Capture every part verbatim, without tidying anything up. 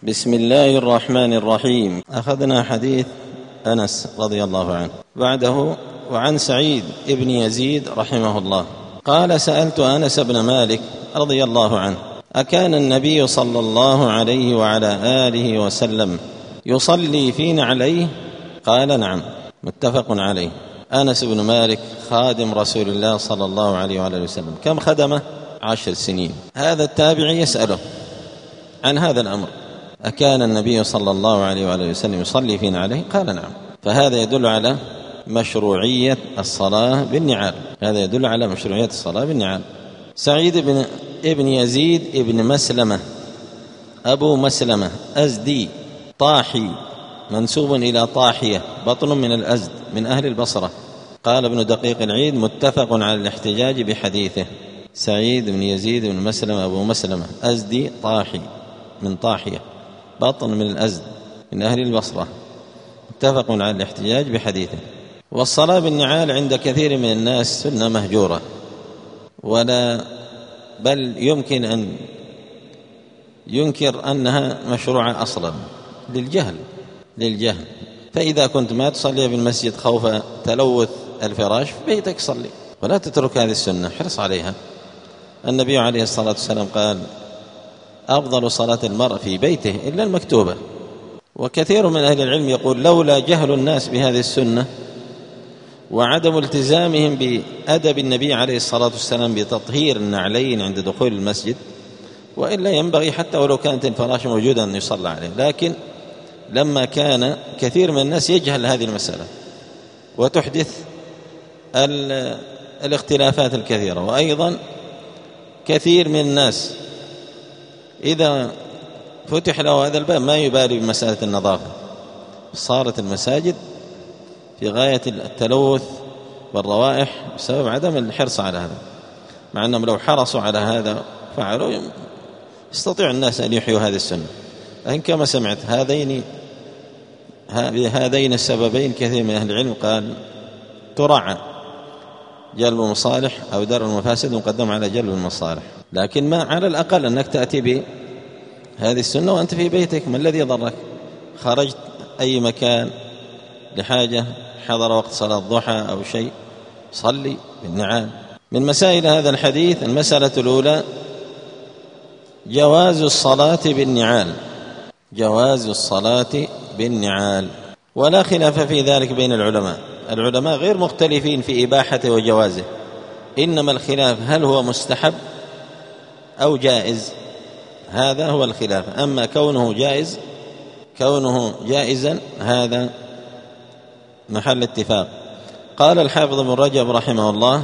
بسم الله الرحمن الرحيم. أخذنا حديث أنس رضي الله عنه بعده. وعن سعيد ابن يزيد رحمه الله قال: سألت أنس بن مالك رضي الله عنه: أكان النبي صلى الله عليه وعلى آله وسلم يصلي في نعليه؟ قال: نعم. متفق عليه. أنس بن مالك خادم رسول الله صلى الله عليه وعلى آله وسلم، كم خدمه؟ عشر سنين. هذا التابعي يسأله عن هذا الأمر: أكان النبي صلى الله عليه وعلى آله وسلم يصلي في نعليه؟ قال: نعم. فهذا يدل على مشروعية الصلاة بالنعال، هذا يدل على مشروعية الصلاة بالنعال. سعيد بن ابن يزيد ابن مسلمة أبو مسلمة أزدي طاحي، منسوب إلى طاحية بطن من الأزد، من أهل البصرة. قال ابن دقيق العيد: متفق على الاحتجاج بحديثه. سعيد بن يزيد بن مسلمة أبو مسلمة أزدي طاحي، من طاحية بطن من الأزد، من أهل البصرة، متفق على الاحتجاج بحديثه. والصلاة بالنعال عند كثير من الناس سنة مهجورة، ولا بل يمكن أن ينكر أنها مشروعة أصلا للجهل للجهل فإذا كنت ما تصلي بالمسجد خوف تلوث الفراش، في بيتك صلي ولا تترك هذه السنة، حرص عليها. النبي عليه الصلاة والسلام قال: أفضل صلاة المرء في بيته إلا المكتوبة. وكثير من أهل العلم يقول: لولا جهل الناس بهذه السنة وعدم التزامهم بأدب النبي عليه الصلاة والسلام بتطهير النعلين عند دخول المسجد، وإلا ينبغي حتى ولو كانت الفراش موجودة أن يصلى عليه. لكن لما كان كثير من الناس يجهل هذه المسألة وتحدث الاختلافات الكثيرة، وأيضا كثير من الناس إذا فتح له هذا الباب ما يبالي بمسألة النظافة، صارت المساجد في غاية التلوث والروائح بسبب عدم الحرص على هذا، مع أنهم لو حرصوا على هذا فعلوا يستطيع الناس أن يحيوا هذه السنة. لكن كما سمعت هذين هذين السببين كثير من أهل العلم قال تراعى جلب المصالح أو درء المفاسد مقدم على جلب المصالح، لكن ما على الأقل أنك تأتي بهذه السنة وأنت في بيتك. ما الذي ضرك؟ خرجت أي مكان لحاجة، حضر وقت صلاة الضحى أو شيء، صلي بالنعال. من مسائل هذا الحديث: المسألة الأولى جواز الصلاة بالنعال، جواز الصلاة بالنعال، ولا خلاف في ذلك بين العلماء. العلماء غير مختلفين في إباحته وجوازه، إنما الخلاف هل هو مستحب أو جائز، هذا هو الخلاف. أما كونه جائز كونه جائزا هذا محل اتفاق. قال الحافظ ابن رجب رحمه الله: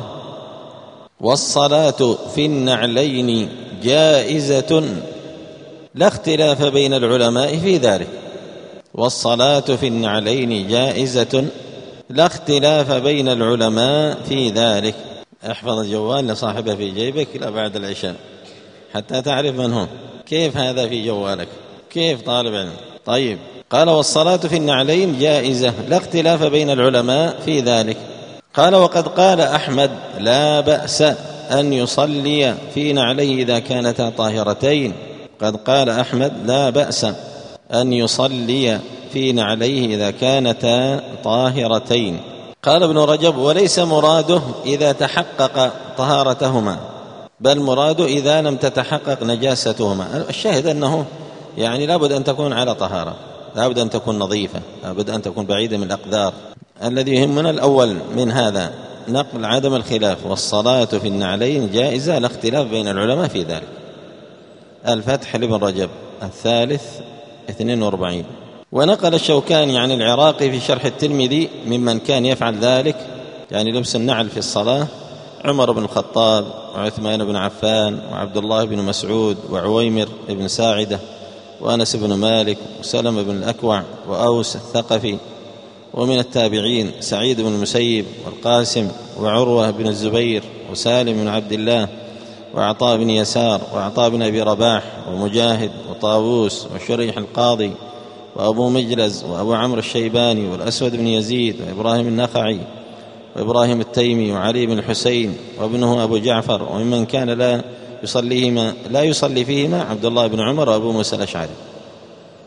والصلاة في النعلين جائزة لا اختلاف بين العلماء في ذلك. والصلاة في النعلين جائزة لا اختلاف بين العلماء في ذلك. احفظ الجوال لصاحبه في جيبك إلى بعد العشاء حتى تعرف من هو. كيف هذا في جوالك؟ كيف طالب علم؟ طيب، قال: والصلاة في النعلين جائزة لا اختلاف بين العلماء في ذلك. قال: وقد قال أحمد: لا بأس أن يصلي في نعليه إذا كانتا طاهرتين. قد قال أحمد: لا بأس أن يصلي في نعليه إذا كانتا طاهرتين. قال ابن رجب: وليس مراده إذا تحقق طهارتهما، بل مراده إذا لم تتحقق نجاستهما. الشاهد أنه يعني لابد أن تكون على طهارة، لابد أن تكون نظيفة، لابد أن تكون بعيدة من الأقدار. الذي يهمنا الأول من هذا نقل عدم الخلاف. والصلاة في النعلين جائزة لا اختلاف بين العلماء في ذلك. الفتح لابن رجب الثالث اثنين وأربعين. ونقل الشوكاني عن العراقي في شرح الترمذي ممن كان يفعل ذلك، يعني لبس النعل في الصلاة: عمر بن الخطاب وعثمان بن عفان وعبد الله بن مسعود وعويمر بن ساعدة وأنس بن مالك وسلم بن الأكوع وأوس الثقفي. ومن التابعين سعيد بن المسيب والقاسم وعروة بن الزبير وسالم بن عبد الله وعطاء بن يسار وعطاء بن أبي رباح ومجاهد وطاووس وشريح القاضي وأبو مجلز وأبو عمرو الشيباني والأسود بن يزيد وإبراهيم النخعي وإبراهيم التيمي وعلي بن الحسين وابنه أبو جعفر. وممن كان لا يصليهما لا يصلي فيهما عبد الله بن عمر وأبو موسى الأشعري.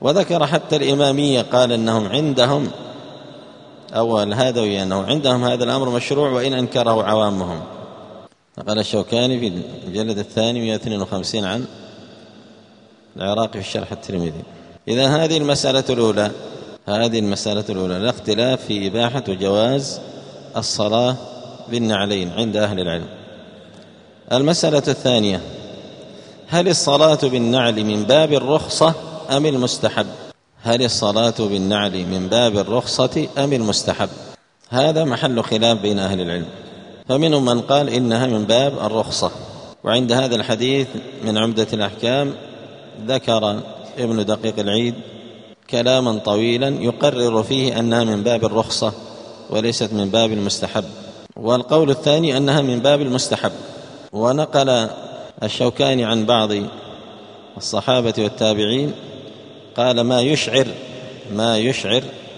وذكر حتى الإمامية قال أنهم عندهم أو الهادوية أنه عندهم هذا الأمر مشروع وإن أنكره عوامهم. قال الشوكاني في الجلد الثاني مئة واثنين وخمسين عن العراقي في الشرح الترمذي. إذا هذه المسألة الأولى هذه المسألة الأولى لا اختلاف في إباحة وجواز الصلاة بالنعلين عند أهل العلم. المسألة الثانية: هل الصلاة بالنعل من باب الرخصة أم المستحب؟ هل الصلاة بالنعل من باب الرخصة أم المستحب؟ هذا محل خلاف بين أهل العلم، فمنهم من قال إنها من باب الرخصة، وعند هذا الحديث من عمدة الأحكام ذكر ابن دقيق العيد كلاما طويلا يقرر فيه أنها من باب الرخصة وليست من باب المستحب. والقول الثاني أنها من باب المستحب. ونقل الشوكاني عن بعض الصحابة والتابعين قال ما يشعر ما يشعر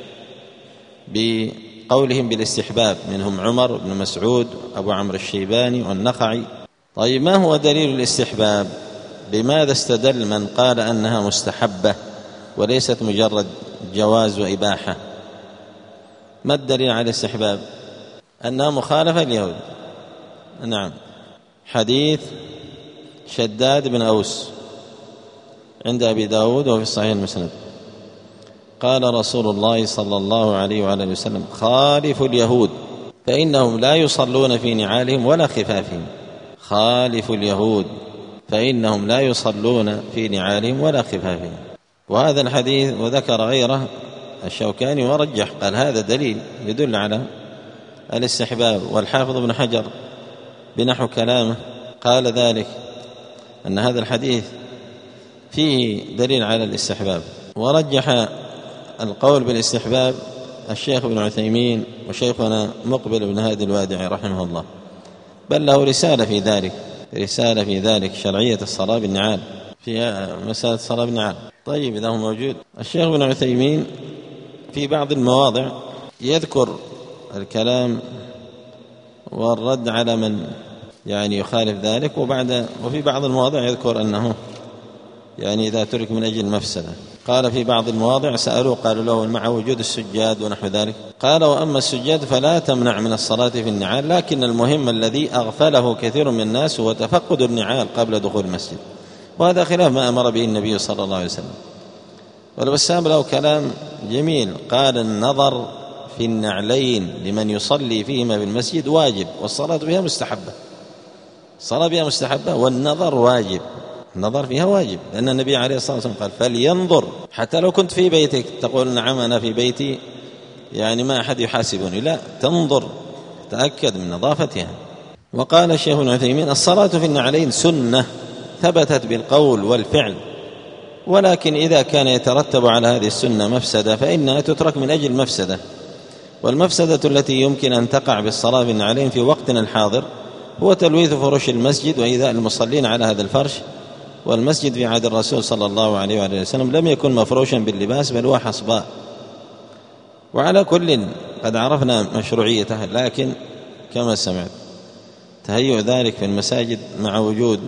بقولهم بالاستحباب، منهم عمر بن مسعود أبو عمرو الشيباني والنخعي. طيب ما هو دليل الاستحباب؟ بماذا استدل من قال أنها مستحبة وليست مجرد جواز وإباحة؟ ما الدليل على الاستحباب؟ أنها مخالفة اليهود. نعم، حديث شداد بن أوس عند أبي داود وفي الصحيح المسند قال رسول الله صلى الله عليه وآله وسلم: خالفوا اليهود فإنهم لا يصلون في نعالهم ولا خفافهم. خالفوا اليهود فإنهم لا يصلون في نعالهم ولا خفافهم. وهذا الحديث وذكر غيره الشوكاني ورجح، قال هذا دليل يدل على الاستحباب. والحافظ ابن حجر بنحو كلامه قال ذلك أن هذا الحديث فيه دليل على الاستحباب. ورجح القول بالاستحباب الشيخ ابن عثيمين وشيخنا مقبل بن هادي الوادعي رحمه الله، بل له رسالة في ذلك رسالة في ذلك شرعية الصلاة بالنعال، في مسألة الصلاة بالنعال. طيب إذا هو موجود الشيخ ابن عثيمين في بعض المواضع يذكر الكلام والرد على من يعني يخالف ذلك، وبعد وفي بعض المواضع يذكر أنه يعني إذا ترك من أجل مفسدة. قال في بعض المواضع سألوه قالوا له مع وجود السجاد ونحو ذلك، قال: وأما السجاد فلا تمنع من الصلاة في النعال، لكن المهم الذي أغفله كثير من الناس هو تفقد النعال قبل دخول المسجد، وهذا خلاف ما أمر به النبي صلى الله عليه وسلم. والبسام له كلام جميل، قال: النظر في النعلين لمن يصلي فيهما بالمسجد واجب، والصلاة بها مستحبة. الصلاة بها مستحبة والنظر واجب، النظر فيها واجب، لأن النبي عليه الصلاة والسلام قال: فلينظر. حتى لو كنت في بيتك تقول نعم أنا في بيتي يعني ما أحد يحاسبني، لا، تنظر تأكد من نظافتها. وقال الشيخ ابن عثيمين: الصلاة في النعلين سنة ثبتت بالقول والفعل، ولكن إذا كان يترتب على هذه السنة مفسدة فإنها تترك من أجل مفسدة. والمفسدة التي يمكن أن تقع بالصلاة بالنعلين في وقتنا الحاضر هو تلويث فرش المسجد وإيذاء المصلين على هذا الفرش. والمسجد في عهد الرسول صلى الله عليه وآله وسلم لم يكن مفروشا باللباس بل هو حصباء. وعلى كل قد عرفنا مشروعيته، لكن كما سمعت تهيئ ذلك في المساجد مع وجود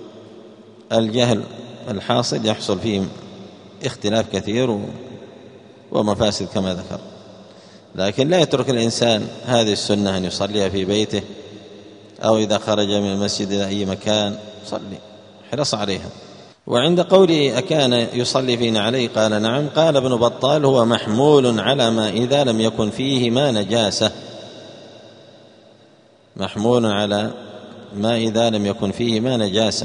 الجهل الحاصل يحصل فيه اختلاف كثير ومفاسد كما ذكر. لكن لا يترك الإنسان هذه السنة أن يصليها في بيته أو إذا خرج من المسجد إلى أي مكان صلي، حرص عليها. وعند قوله أكان يصلي في نعليه قال: نعم. قال ابن بطال: هو محمول على ما إذا لم يكن فيه ما نجاسة، محمول على ما إذا لم يكن فيه ما نجاسة.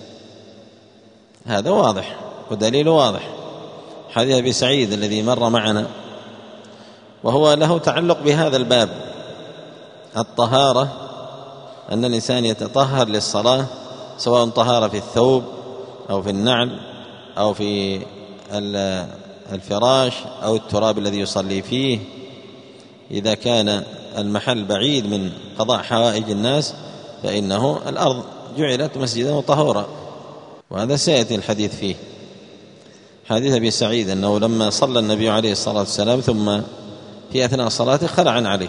هذا واضح ودليل واضح، حديث أبي سعيد الذي مر معنا، وهو له تعلق بهذا الباب، الطهارة، أن الإنسان يتطهر للصلاة سواء طهارة في الثوب أو في النعل أو في الفراش أو التراب الذي يصلي فيه، إذا كان المحل بعيد من قضاء حوائج الناس فإنه الأرض جعلت مسجدا وطهورا، وهذا سيأتي الحديث فيه. حديث أبي سعيد أنه لما صلى النبي عليه الصلاة والسلام ثم في أثناء صلاته خلع عليه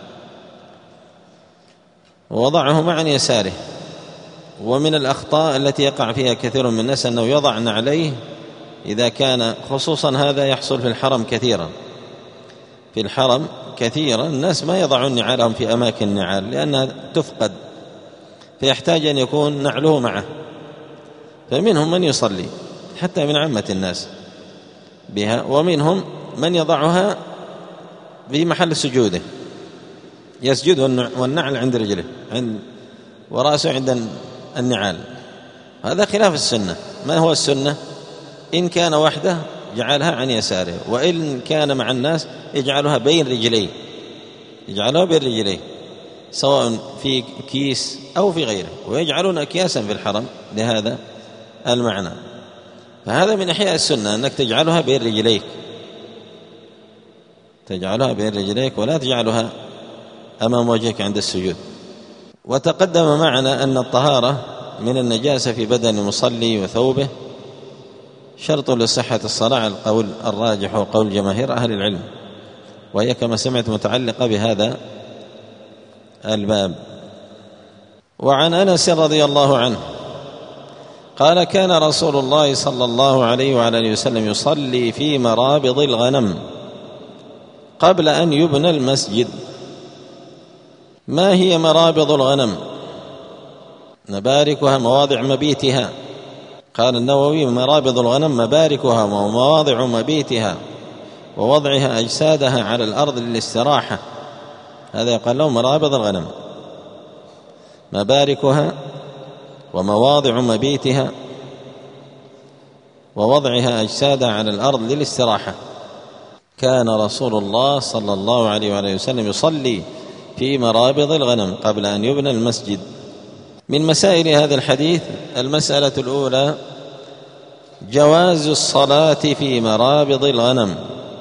ووضعه عن يساره. ومن الأخطاء التي يقع فيها كثير من الناس أنه يضع عليه إذا كان خصوصا هذا يحصل في الحرم كثيرا، في الحرم كثيرا الناس ما يضعون نعالهم في أماكن النعال لأنها تفقد، فيحتاج أن يكون نعله معه، فمنهم من يصلي حتى من عامة الناس بها، ومنهم من يضعها في محل سجوده، يسجد والنعل عند رجله عند ورأسه عند النعال. هذا خلاف السنة. ما هو السنة؟ إن كان وحده جعلها عن يساره، وإن كان مع الناس يجعلها بين رجليه، يجعلها بين رجليه سواء في كيس أو في غيره، ويجعلون أكياسا في الحرم لهذا المعنى. فهذا من إحياء السنة أنك تجعلها بين رجليك، تجعلها بين رجليك ولا تجعلها أمام وجهك عند السجود. وتقدم معنا أن الطهارة من النجاسة في بدن المصلي وثوبه شرط لصحة الصلاة على القول الراجح وقول جماهير أهل العلم، وهي كما سمعت متعلقة بهذا الباب. وعن أنس رضي الله عنه قال: كان رسول الله صلى الله عليه وعلى آله وسلم يصلي في مرابض الغنم قبل أن يبنى المسجد. ما هي مرابض الغنم؟ مباركها مواضع مبيتها. قال النووي: مرابض الغنم مباركها ومواضع مبيتها ووضعها أجسادها على الأرض للاستراحة. هذا يقال له مرابض الغنم، مباركها ومواضع مبيتها ووضعها أجسادها على الأرض للاستراحة. كان رسول الله صلى الله عليه وآله وسلم يصلي في مرابض الغنم قبل أن يبنى المسجد. من مسائل هذا الحديث: المسألة الأولى جواز الصلاة في مرابض الغنم،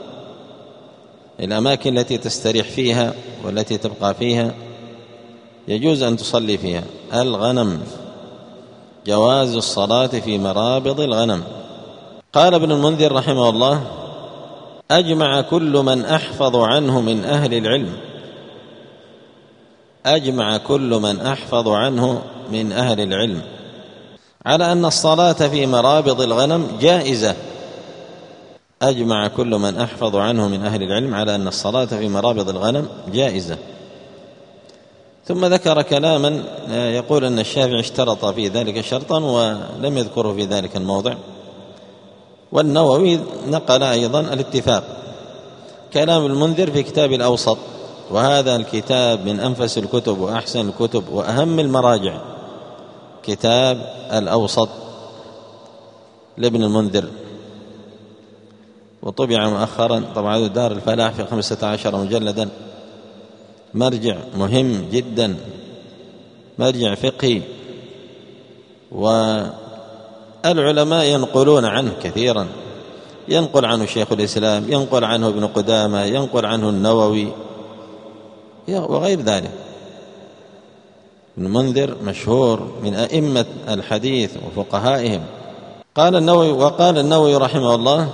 الأماكن التي تستريح فيها والتي تبقى فيها يجوز أن تصلي فيها. الغنم، جواز الصلاة في مرابض الغنم. قال ابن المنذر رحمه الله: أجمع كل من أحفظ عنه من أهل العلم أجمع كل من أحفظ عنه من أهل العلم على أن الصلاة في مرابض الغنم جائزة. أجمع كل من أحفظ عنه من أهل العلم على أن الصلاة في مرابض الغنم جائزة. ثم ذكر كلاما يقول أن الشافعي اشترط في ذلك شرطا ولم يذكره في ذلك الموضع، والنووي نقل أيضا الاتفاق. كلام المنذر في كتاب الأوسط، وهذا الكتاب من أنفس الكتب وأحسن الكتب وأهم المراجع، كتاب الأوسط لابن المنذر، وطبع مؤخرا طبعا دار الفلاح في خمسة عشر مجلدا، مرجع مهم جدا، مرجع فقهي، والعلماء ينقلون عنه كثيرا، ينقل عنه شيخ الإسلام، ينقل عنه ابن قدامة، ينقل عنه النووي وغير ذلك. ابن منذر مشهور من أئمة الحديث وفقهائهم. قال النووي وقال النووي رحمه الله: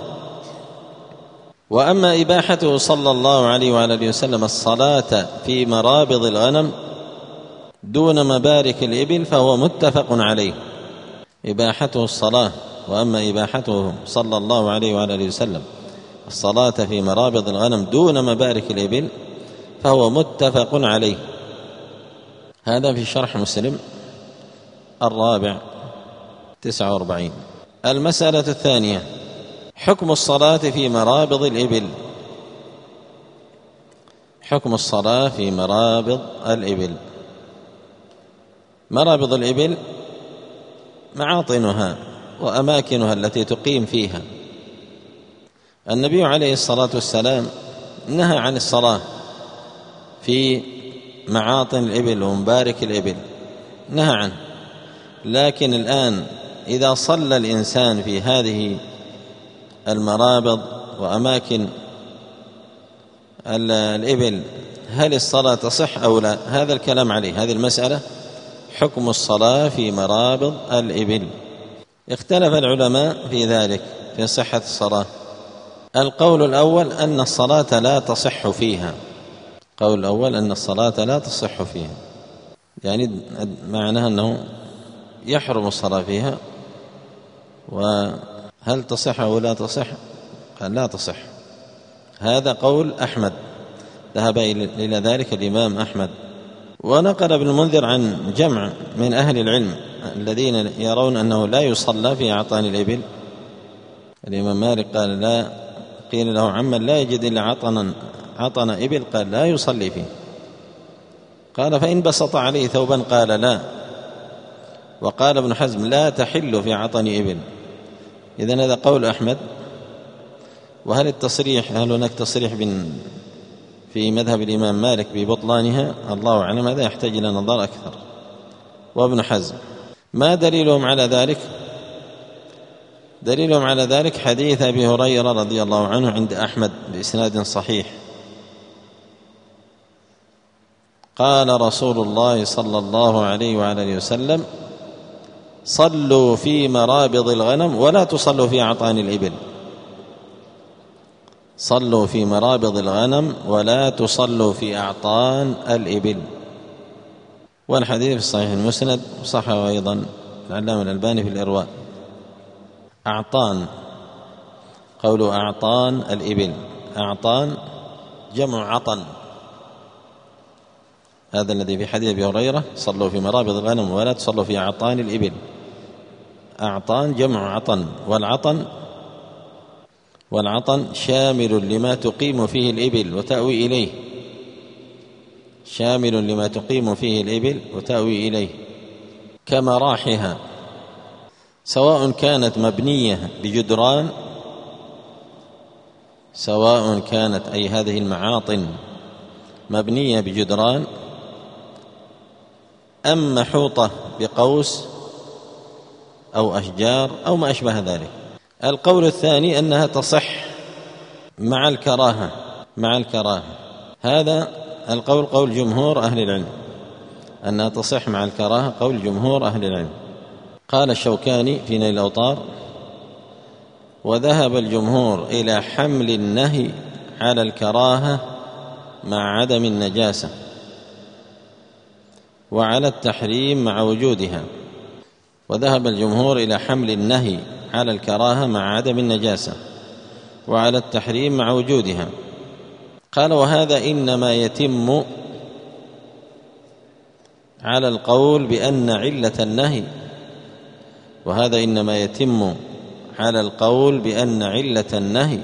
وأما إباحته صلى الله عليه وعلى آله وسلم الصلاة في مرابض الغنم دون مبارك الإبل فهو متفق عليه. إباحته الصلاة، وأما إباحته صلى الله عليه وعلى آله وسلم الصلاة في مرابض الغنم دون مبارك الإبل فهو متفق عليه. هذا في شرح مسلم الرابع تسعة وأربعين. المسألة الثانية: حكم الصلاة في مرابض الإبل. حكم الصلاة في مرابض الإبل. مرابض الإبل معاطنها وأماكنها التي تقيم فيها. النبي عليه الصلاة والسلام نهى عن الصلاة في معاطن الإبل ومبارك الإبل، نهى عنه. لكن الآن إذا صلى الإنسان في هذه المرابض وأماكن الإبل هل الصلاة تصح أو لا؟ هذا الكلام عليه، هذه المسألة حكم الصلاة في مرابض الإبل. اختلف العلماء في ذلك في صحة الصلاة. القول الأول أن الصلاة لا تصح فيها. القول الأول أن الصلاة لا تصح فيها، يعني معناها أنه يحرم الصلاة فيها هل تصح أو لا تصح؟ قال لا تصح. هذا قول أحمد، ذهب إلى ذلك الإمام أحمد. ونقل ابن المنذر عن جمع من أهل العلم الذين يرون أنه لا يصلى في أعطان الإبل. الإمام مالك قال لا، قيل له عمن لا يجد إلا عطنا عطن إبل، قال لا يصلي فيه. قال فإن بسط عليه ثوبا قال لا. وقال ابن حزم لا تحل في عطن إبل. إذن هذا قول أحمد. وهل التصريح هل هناك تصريح في مذهب الإمام مالك ببطلانها؟ الله أعلم، هذا يحتاج إلى نظر أكثر. وابن حزم ما دليلهم على ذلك؟ دليلهم على ذلك حديث أبي هريرة رضي الله عنه عند أحمد بإسناد صحيح، قال رسول الله صلى الله عليه وعلى وسلم صلوا في مرابض الغنم ولا تصلوا في أعطان الإبل. صلوا في مرابض الغنم ولا تصلوا في أعطان الإبل. والحديث في الصحيح المسند، وصححه أيضا العلامة الألباني في الإرواء. أعطان، قول أعطان الإبل، أعطان جمع عطن، هذا الذي في حديث أبي هريرة صلوا في مرابض الغنم ولا تصلوا في أعطان الإبل. أعطان جمع عطن، والعطن والعطن شامل لما تقيم فيه الإبل وتأوي إليه، شامل لما تقيم فيه الإبل وتأوي إليه، كمراحها، سواء كانت مبنية بجدران، سواء كانت أي هذه المعاطن مبنية بجدران أم محوطة بقوس أو أشجار أو ما أشبه ذلك. القول الثاني أنها تصح مع الكراهة، مع الكراهة. هذا القول قول جمهور أهل العلم، أنها تصح مع الكراهة، قول جمهور أهل العلم. قال الشوكاني في نيل الأوطار وذهب الجمهور إلى حمل النهي على الكراهة مع عدم النجاسة، وعلى التحريم مع وجودها. وذهب الجمهور إلى حمل النهي على الكراهة مع عدم النجاسة، وعلى التحريم مع وجودها. قال وهذا إنما يتم على القول بأن علة النهي وهذا إنما يتم على القول بأن علة النهي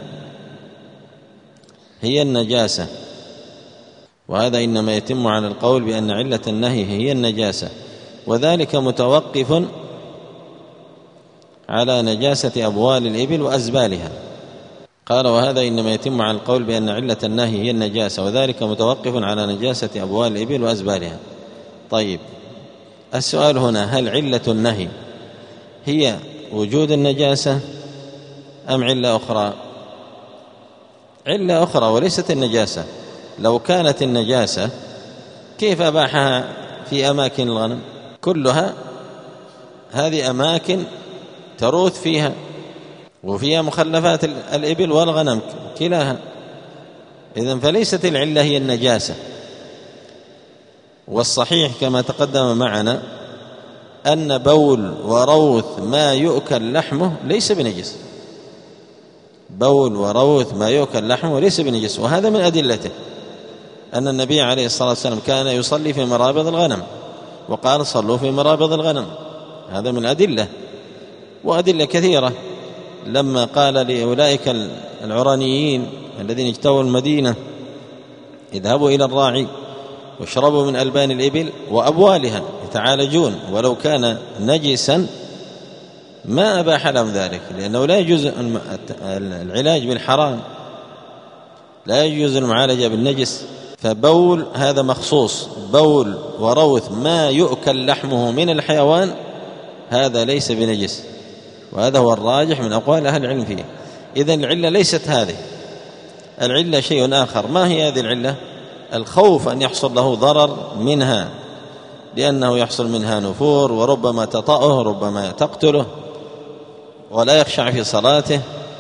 هي النجاسة وهذا إنما يتم على القول بأن علة النهي هي النجاسة، وذلك متوقف على نجاسة أبوال الإبل وأزبالها. قال وهذا إنما يتم على القول بأن علة النهي هي النجاسة وذلك متوقف على نجاسة أبوال الإبل وأزبالها. طيب، السؤال هنا هل علة النهي هي وجود النجاسة أم علة أخرى؟ علة أخرى وليست النجاسة. لو كانت النجاسة كيف أباحها في أماكن الغنم؟ كلها هذه أماكن تروث فيها وفيها مخلفات الإبل والغنم كلاها، إذن فليست العلة هي النجاسة. والصحيح كما تقدم معنا أن بول وروث ما يؤكل لحمه ليس بنجس، بول وروث ما يؤكل لحمه ليس بنجس. وهذا من أدلته أن النبي عليه الصلاة والسلام كان يصلي في مرابض الغنم وقال صلوا في مرابض الغنم، هذا من أدلة، وأدلة كثيرة. لما قال لأولئك العرانيين الذين اجتووا المدينة اذهبوا إلى الراعي واشربوا من ألبان الإبل وأبوالها يتعالجون، ولو كان نجسا ما أباح لهم ذلك، لأنه لا يجوز العلاج بالحرام، لا يجوز المعالجة بالنجس. فبول هذا مخصوص، بول وروث ما يؤكل لحمه من الحيوان هذا ليس بنجس، وهذا هو الراجح من أقوال أهل العلم فيه. إذن العلة ليست هذه، العلة شيء آخر. ما هي هذه العلة؟ الخوف أن يحصل له ضرر منها، لأنه يحصل منها نفور وربما تطأه ربما تقتله ولا يخشع في صلاته.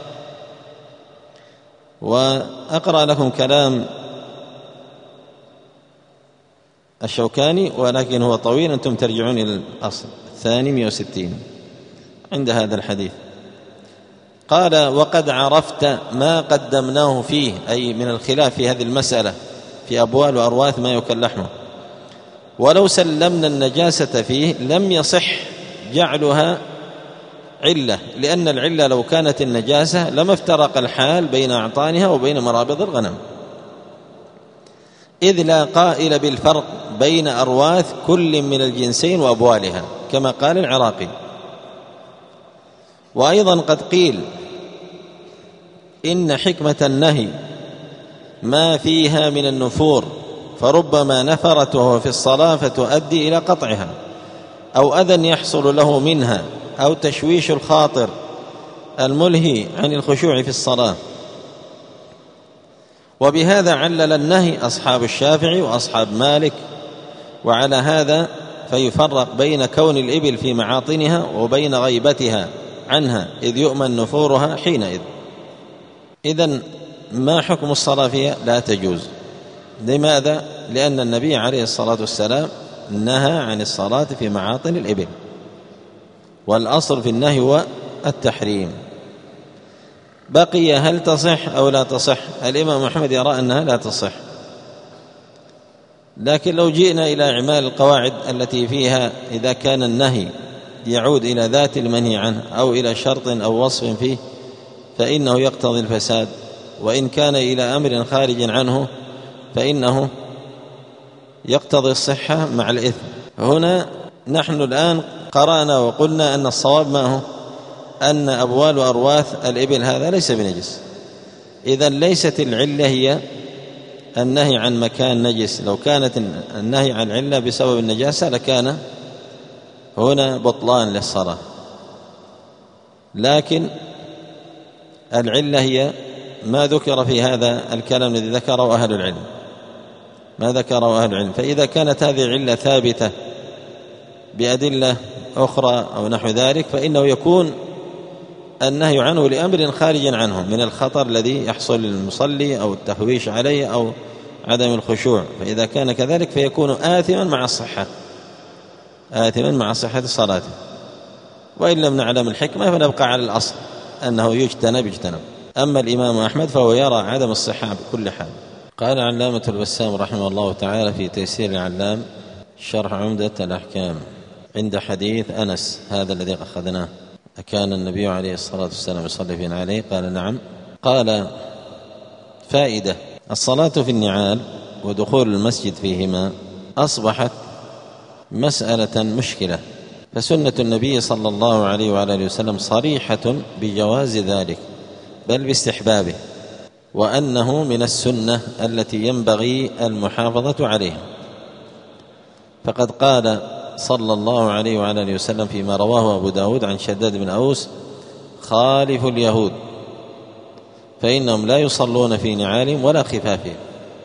وأقرأ لكم كلام الشوكاني ولكن هو طويل، أنتم ترجعون إلى الأصل الثاني مئة وستين عند هذا الحديث. قال: وقد عرفت ما قدمناه فيه، أي من الخلاف في هذه المسألة في أبوال وأرواث ما يؤكل لحمه، ولو سلمنا النجاسة فيه لم يصح جعلها علة، لأن العلة لو كانت النجاسة لما افترق الحال بين أعطانها وبين مرابض الغنم، إذ لا قائل بالفرق بين أرواث كل من الجنسين وأبوالها كما قال العراقي. وأيضا قد قيل إن حكمة النهي ما فيها من النفور، فربما نفرت وهو في الصلاة فتؤدي إلى قطعها، أو أذى يحصل له منها، أو تشويش الخاطر الملهي عن الخشوع في الصلاة. وبهذا علل النهي أصحاب الشافعي وأصحاب مالك، وعلى هذا فيفرق بين كون الإبل في معاطنها وبين غيبتها عنها، إذ يؤمن نفورها حينئذ. إذن ما حكم الصلاة فيها؟ لا تجوز. لماذا؟ لأن النبي عليه الصلاة والسلام نهى عن الصلاة في معاطن الإبل، والأصل في النهي هو التحريم. بقي هل تصح أو لا تصح؟ الإمام أحمد يرى أنها لا تصح، لكن لو جئنا إلى إعمال القواعد التي فيها إذا كان النهي يعود إلى ذات المنهي عنه أو إلى شرط أو وصف فيه فإنه يقتضي الفساد، وإن كان إلى أمر خارج عنه فإنه يقتضي الصحة مع الإثم. هنا نحن الآن قرأنا وقلنا أن الصواب ما هو؟ أن أبوال وأرواث الإبل هذا ليس بنجس. إذن ليست العلة هي النهي عن مكان نجس، لو كانت النهي عن علة بسبب النجاسة لكان هنا بطلان للصلاة، لكن العلة هي ما ذكر في هذا الكلام الذي ذكره أهل العلم، ما ذكره أهل العلم. فإذا كانت هذه العلة ثابتة بأدلة أخرى أو نحو ذلك فإنه يكون النهي عنه لأمر خارج عنه من الخطر الذي يحصل للمصلي أو التهويش عليه أو عدم الخشوع، فإذا كان كذلك فيكون آثما مع الصحة، آثما مع صحة صلاته. وإن لم نعلم الحكمة فنبقى على الأصل أنه يجتنب يجتنب. أما الإمام أحمد فهو يرى عدم الصحة بكل حال. قال علامة البسام رحمه الله تعالى في تيسير العلام شرح عمدة الأحكام عند حديث أنس هذا الذي أخذناه: أكان النبي عليه الصلاة والسلام يصلي في نعاليه؟ قال نعم. قال: فائدة: الصلاة في النعال ودخول المسجد فيهما أصبحت مسألة مشكلة، فسنة النبي صلى الله عليه وآله وسلم صريحة بجواز ذلك بل باستحبابه، وأنه من السنة التي ينبغي المحافظة عليها. فقد قال صلى الله عليه وآله وسلم فيما رواه أبو داود عن شداد بن أوس: خالفوا اليهود فإنهم لا يصلون في نعالهم ولا خفافهم.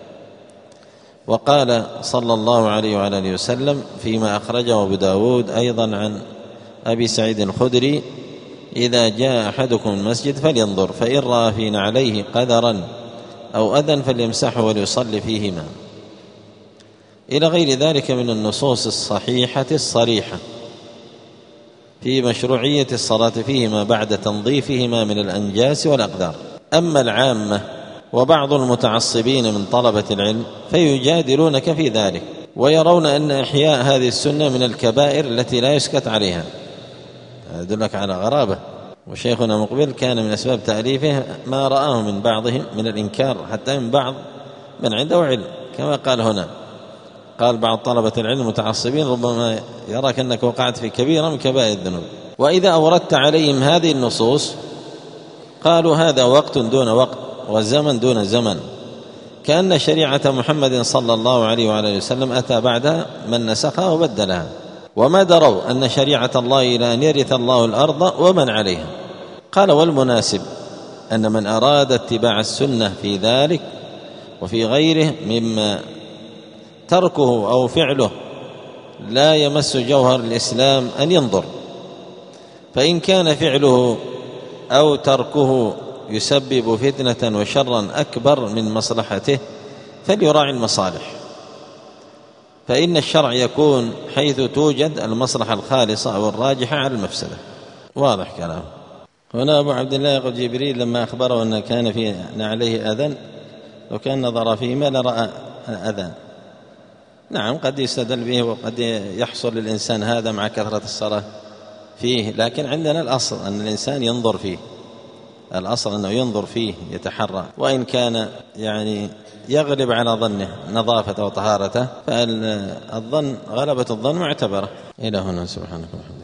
وقال صلى الله عليه وآله وسلم فيما أخرجه أبو داود أيضا عن أبي سعيد الخدري: إذا جاء أحدكم المسجد فلينظر فإن رأى في نعليه قدرا أو أذى فليمسحه وليصلي فيهما، إلى غير ذلك من النصوص الصحيحة الصريحة في مشروعية الصلاة فيهما بعد تنظيفهما من الأنجاس والأقدار. أما العامة وبعض المتعصبين من طلبة العلم فيجادلونك في ذلك، ويرون أن إحياء هذه السنة من الكبائر التي لا يسكت عليها. يدلك على غرابة. وشيخنا مقبل كان من أسباب تأليفه ما رآه من بعضهم من الإنكار حتى من بعض من عنده علم، كما قال هنا، قال بعض طلبة العلم المتعصبين ربما يراك أنك وقعت في كبيرة من كبائر الذنوب. وإذا أوردت عليهم هذه النصوص قالوا هذا وقت دون وقت وزمن دون زمن، كأن شريعة محمد صلى الله عليه وآله وسلم أتى بعدها من نسخها وبدلها، وما دروا أن شريعة الله إلى أن يرث الله الأرض ومن عليها. قال: والمناسب أن من أراد اتباع السنة في ذلك وفي غيره مما تركه أو فعله لا يمس جوهر الإسلام أن ينظر، فإن كان فعله أو تركه يسبب فتنة وشرا أكبر من مصلحته فليراعي المصالح، فإن الشرع يكون حيث توجد المصلحة الخالصة أو الراجحة على المفسدة. واضح كلام. هنا أبو عبد الله يقول جبريل لما أخبره أن كان في عليه أذى لو كان نظر فيما لرأى أذى. نعم قد يستدل به وقد يحصل للإنسان هذا مع كثرة الصلاة فيه، لكن عندنا الأصل أن الإنسان ينظر فيه، الأصل أنه ينظر فيه يتحرى، وإن كان يعني يغلب على ظنه نظافة وطهارته فالظن غلبة الظن معتبرة. إلى هنا سبحانك.